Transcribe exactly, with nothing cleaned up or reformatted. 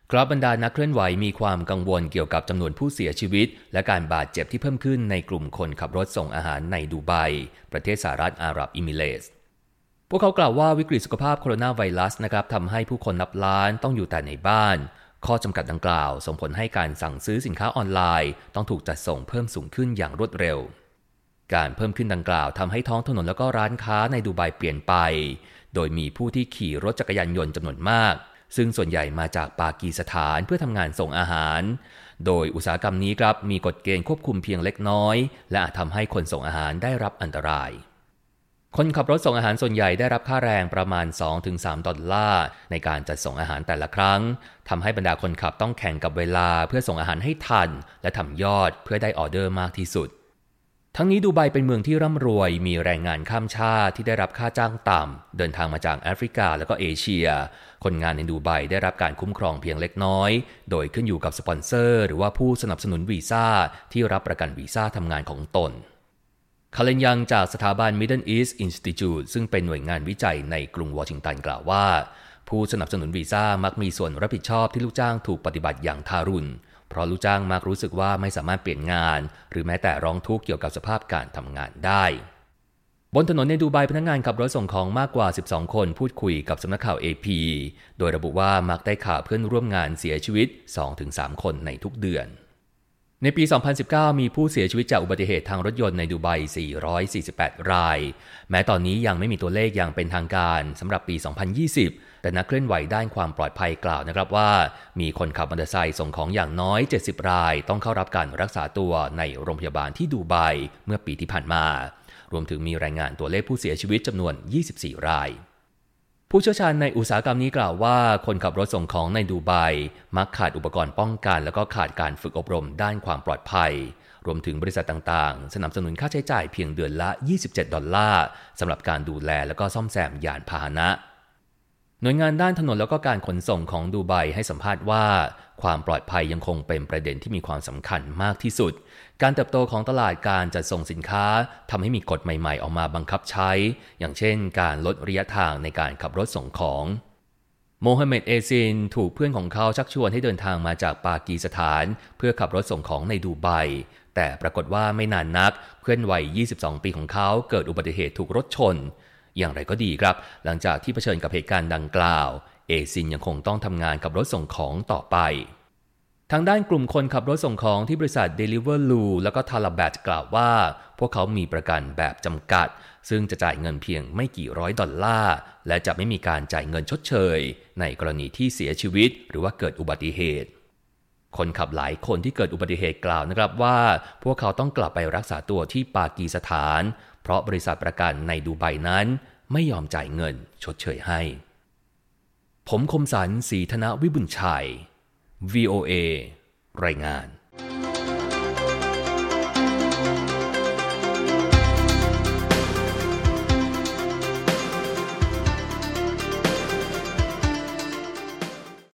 ครับบรรดานักเคลื่อนไหวมีความกังวลเกี่ยวกับจำนวนผู้เสียชีวิตและการบาดเจ็บที่เพิ่มขึ้นในกลุ่มคนขับรถส่งอาหารในดูไบประเทศสหรัฐอาหรับเอมิเรตส์พวกเขากล่าวว่าวิกฤตสุขภาพโคโรนาไวรัสนะครับทำให้ผู้คนนับล้านต้องอยู่แต่ในบ้านข้อจำกัดดังกล่าวส่งผลให้การสั่งซื้อสินค้าออนไลน์ต้องถูกจัดส่งเพิ่มสูงขึ้นอย่างรวดเร็วการเพิ่มขึ้นดังกล่าวทำให้ท้องถนนแล้วก็ร้านค้าในดูไบเปลี่ยนไปโดยมีผู้ที่ขี่รถจักรยานยนต์จำนวนมากซึ่งส่วนใหญ่มาจากปากีสถานเพื่อทำงานส่งอาหารโดยอุตสาหกรรมนี้ครับมีกฎเกณฑ์ควบคุมเพียงเล็กน้อยและอาจทำให้คนส่งอาหารได้รับอันตรายคนขับรถส่งอาหารส่วนใหญ่ได้รับค่าแรงประมาณ สองถึงสาม ดอลลาร์ในการจัดส่งอาหารแต่ละครั้งทำให้บรรดาคนขับต้องแข่งกับเวลาเพื่อส่งอาหารให้ทันและทำยอดเพื่อได้ออเดอร์มากที่สุดทั้งนี้ดูไบเป็นเมืองที่ร่ำรวยมีแรงงานข้ามชาติที่ได้รับค่าจ้างต่ำเดินทางมาจากแอฟริกาและก็เอเชียคนงานในดูไบได้รับการคุ้มครองเพียงเล็กน้อยโดยขึ้นอยู่กับสปอนเซอร์หรือว่าผู้สนับสนุนวีซ่าที่รับประกันวีซ่าทำงานของตนคาเลนยังจากสถาบัน Middle East Institute ซึ่งเป็นหน่วยงานวิจัยในกรุงวอชิงตันกล่าวว่าผู้สนับสนุนวีซ่ามักมีส่วนรับผิดชอบที่ลูกจ้างถูกปฏิบัติอย่างทารุณเพราะลูกจ้างมักรู้สึกว่าไม่สามารถเปลี่ยนงานหรือแม้แต่ร้องทุกข์เกี่ยวกับสภาพการทำงานได้บนถนนในดูไบพนักงานขับรถส่งของมากกว่าสิบสองคนพูดคุยกับสำนักข่าว เอ พี โดยระบุว่ามักได้ข่าวเพื่อนร่วมงานเสียชีวิต สองถึงสาม คนในทุกเดือนในปี สองพันสิบเก้า มีผู้เสียชีวิตจากอุบัติเหตุทางรถยนต์ในดูไบ สี่ร้อยสี่สิบแปด รายแม้ตอนนี้ยังไม่มีตัวเลขอย่างเป็นทางการสำหรับปี สองพันยี่สิบแต่นักเคลื่อนไหวด้านความปลอดภัยกล่าวนะครับว่ามีคนขับมอเตอร์ไซค์ส่งของอย่างน้อยเจ็ดสิบรายต้องเข้ารับการรักษาตัวในโรงพยาบาลที่ดูไบเมื่อปีที่ผ่านมารวมถึงมีรายงานตัวเลขผู้เสียชีวิตจำนวนยี่สิบสี่รายผู้เชี่ยวชาญในอุตสาหกรรมนี้กล่าวว่าคนขับรถส่งของในดูไบมักขาดอุปกรณ์ป้องกันแล้วก็ขาดการฝึกอบรมด้านความปลอดภัยรวมถึงบริษัทต่างๆสนับสนุนค่าใช้จ่ายเพียงเดือนละยี่สิบเจ็ดดอลลาร์สำหรับการดูแลแล้วก็ซ่อมแซมยานพาหนะหน่วยงานด้านถนนแล้วก็การขนส่งของดูไบให้สัมภาษณ์ว่าความปลอดภัยยังคงเป็นประเด็นที่มีความสำคัญมากที่สุดการเติบโตของตลาดการจัดส่งสินค้าทำให้มีกฎใหม่ๆออกมาบังคับใช้อย่างเช่นการลดระยะทางในการขับรถส่งของโมฮัมเหม็ดเอซินถูกเพื่อนของเขาชักชวนให้เดินทางมาจากปากีสถานเพื่อขับรถส่งของในดูไบแต่ปรากฏว่าไม่นานนักเพื่อนวัยยี่สิบสองปีของเขาเกิดอุบัติเหตุถูกรถชนอย่างไรก็ดีครับหลังจากที่เผชิญกับเหตุการณ์ดังกล่าวเอซินยังคงต้องทำงานกับรถส่งของต่อไปทางด้านกลุ่มคนขับรถส่งของที่บริษัท Deliveroo แล้วก็ Talabat กล่าวว่าพวกเขามีประกันแบบจำกัดซึ่งจะจ่ายเงินเพียงไม่กี่ร้อยดอลลาร์และจะไม่มีการจ่ายเงินชดเชยในกรณีที่เสียชีวิตหรือว่าเกิดอุบัติเหตุคนขับหลายคนที่เกิดอุบัติเหตุกล่าวนะครับว่าพวกเขาต้องกลับไปรักษาตัวที่ปากีสถานเพราะบริษัทประกันในดูไบนั้นไม่ยอมจ่ายเงินชดเชยให้ผมคมสันต์ ศรีธนวิบุญชัย วี โอ เอ รายงาน